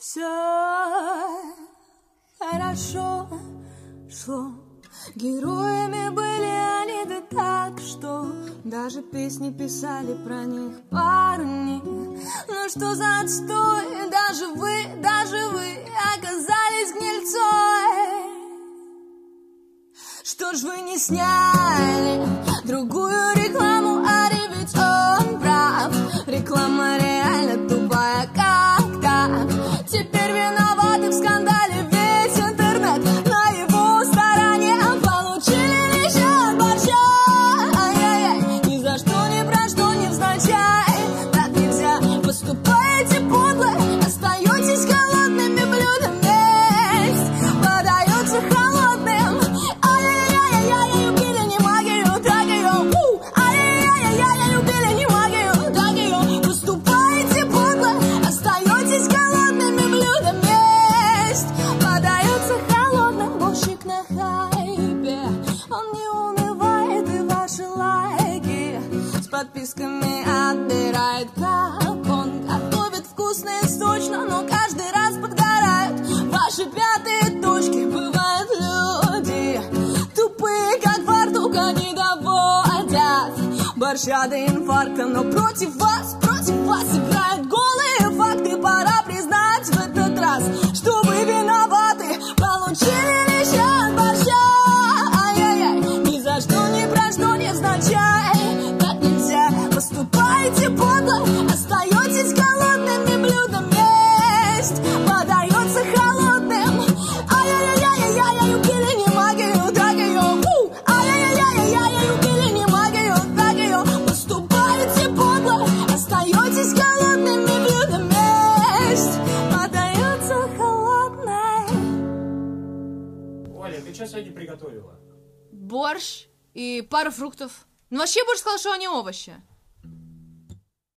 Все хорошо шло. Героями были они, да так, что даже песни писали про них парни. Ну что за отстой, даже вы оказались гнильцой. Что ж вы не сняли другую рекламу, Ари, ведь он прав. Реклама реально тупая, как так? Теперь виноваты в скандале весь интернет. На его стороне получили лишь от борща. Ай-яй-яй, ни за что, ни про что, невзначай. Так нельзя, поступаете подло, остаетесь голодными, блюдом есть подается холодным. Ай-яй-яй-яй, любили не магию, так ее. Ай-яй-яй-яй, любили не магию, так ее. Поступаете подло, остаетесь голодными, блюдом есть подается холодным. Борщик на хайпе, он не унывает, и ваши лайки с подписками отбирает. Как он готовит вкусно и сочно, но каждый раз подгорают ваши пятые точки. Бывают люди тупые, как фартука, не доводят борща до инфаркта. Но против вас играют голые факты. Пора признать в этот раз, что вы виноваты. Получили лишь от борща. Ай-яй-яй, ни за что, ни про что, невзначай. Так нельзя, поступайте подло, остаетесь голодными, блюдом есть подается холодным. Ай-яй-яй-яй, любили не магию, так ее. Ай-яй-яй-яй, любили не магию, так ее. Поступаете подло, остаетесь голодными, блюдом есть подается холодным. Оля, ты что сегодня приготовила? Борщ и пару фруктов. Ну вообще, больше сказал, что они овощи.